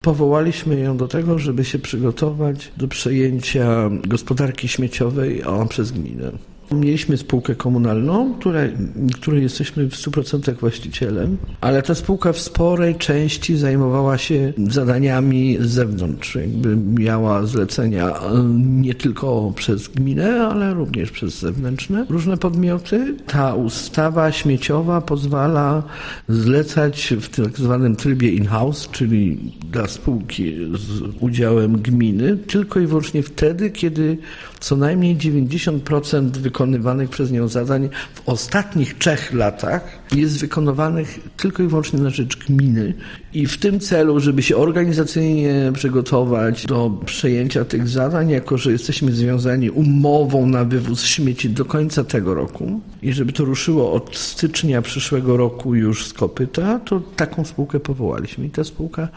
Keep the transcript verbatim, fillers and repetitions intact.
Powołaliśmy ją do tego, żeby się przygotować do przejęcia gospodarki śmieciowej przez gminę. Mieliśmy spółkę komunalną, której, której jesteśmy w stu procentach właścicielem, ale ta spółka w sporej części zajmowała się zadaniami z zewnątrz. Jakby miała zlecenia nie tylko przez gminę, ale również przez zewnętrzne różne podmioty. Ta ustawa śmieciowa pozwala zlecać w tak zwanym trybie in-house, czyli dla spółki z udziałem gminy, tylko i wyłącznie wtedy, kiedy co najmniej dziewięćdziesiąt procent wykonywanych przez nią zadań w ostatnich trzech latach jest wykonywanych tylko i wyłącznie na rzecz gminy i w tym celu, żeby się organizacyjnie przygotować do przejęcia tych zadań, jako że jesteśmy związani umową na wywóz śmieci do końca tego roku i żeby to ruszyło od stycznia przyszłego roku już z kopyta, to taką spółkę powołaliśmy i ta spółka